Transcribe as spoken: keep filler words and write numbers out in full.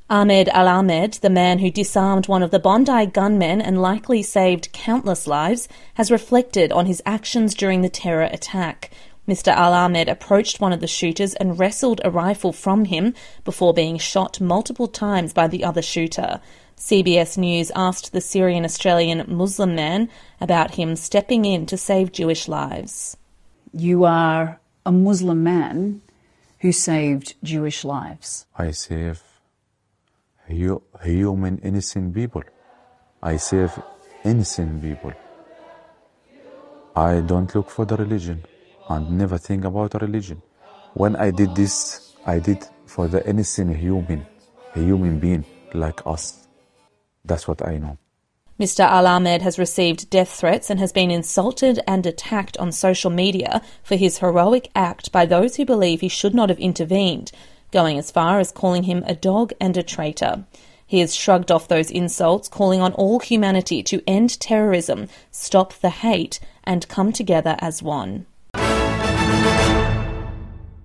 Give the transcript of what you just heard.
Ahmed Al-Ahmed, the man who disarmed one of the Bondi gunmen and likely saved countless lives, has reflected on his actions during the terror attack. Mister Al-Ahmed approached one of the shooters and wrestled a rifle from him before being shot multiple times by the other shooter. C B S News asked the Syrian-Australian Muslim man about him stepping in to save Jewish lives. You are a Muslim man who saved Jewish lives. I save human, innocent people. I save innocent people. I don't look for the religion and never think about a religion. When I did this, I did for the innocent human, a human being like us. That's what I know. Mister Al-Ahmed has received death threats and has been insulted and attacked on social media for his heroic act by those who believe he should not have intervened, going as far as calling him a dog and a traitor. He has shrugged off those insults, calling on all humanity to end terrorism, stop the hate, and come together as one.